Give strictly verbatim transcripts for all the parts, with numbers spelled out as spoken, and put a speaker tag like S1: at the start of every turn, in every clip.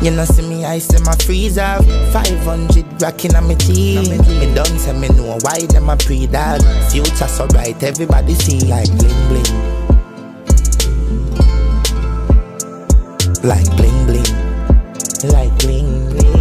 S1: You know see me, I say my freeze off. five hundred rockin' on me team. Me done say me know why them a pre-dog. Future so bright, everybody see like bling bling. Like bling bling. Like bling bling.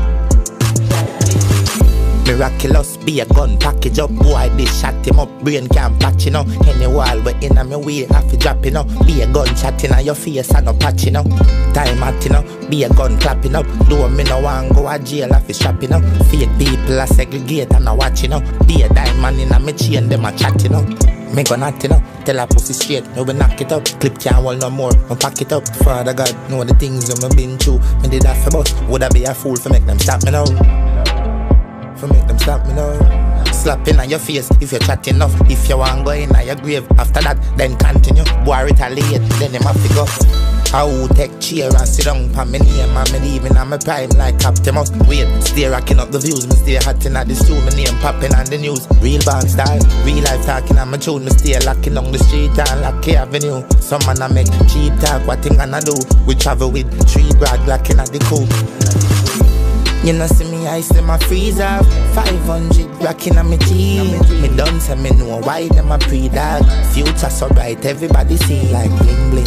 S1: Miraculous, be a gun, package up. Boy, this shot him up, brain can't patch, you know. Any wall, but in a me way, have to drop, you know. Be a gun, shot in your face, and no patch, you know. Time at, you know. Be a gun, clapping up. Do me no one go a jail, have to strap, you know. Fake people, I segregate, and I watch, you know. Be a diamond in a me chain, them a chat, you know. Me go not, you know. Tell her pussy straight, now we knock it up. Clip can't hold no more, I pack it up. Father God, know the things that me been through. Me did that for boss, would I be a fool for make them stop me now? For make them stop me now. Slapping on your face if you're chatting enough. If you want go in on your grave, after that, then continue. Boy retaliate, then them have to go. I will take chair and sit down for me name. And me leaving on my prime like Optimus. Wait, stay racking up the views. Me stay hot in at the stool, my name popping on the news. Real band style, real life talking on my tune. Me stay locking on the street and Lucky Avenue. Some man I make cheap talk, what thing gonna do? We travel with three brad locking at the cool. You know see me, I say my freeze off. five hundred rockin' on me team. Me done say me know why them a pre-dog. Future so bright, everybody see like bling bling.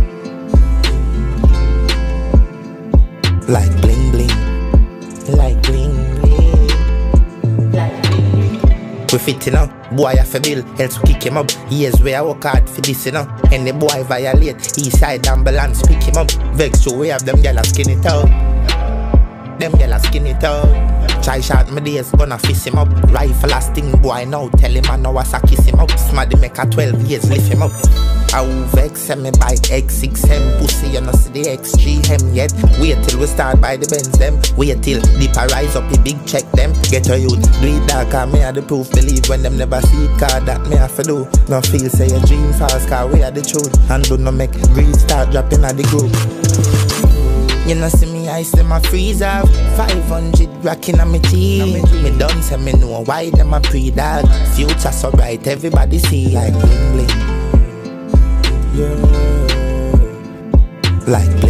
S1: Like bling bling. Like bling bling. Like bling bling. We fit, you know. Boy have a bill, else we kick him up. Years where I work hard for this, you know. And the boy violate, east side ambulance pick him up. Vex to we have them gyal skin it out. Them gyal skin it out. Try shot my days, gonna fist him up. Rifle a sting boy now, tell him I know I sa kiss him up. Smaddy make a twelve years, lift him up. I will vex me by X six M. Pussy, you know see the X three M yet. Wait till we start by the Benz them. Wait till Deeper rise up the big check them. Get a youth, do it dark and me have the proof. Believe when them never see it, cause that me have to do. No feel say a dream fast, cause we are the truth. And do not make greed start dropping at the group. You know see me, I say my freeze off. five hundred rockin' on me team. Me done say me know why them a pre-dog. Future so bright, everybody see like bling bling. Yeah. Like bling.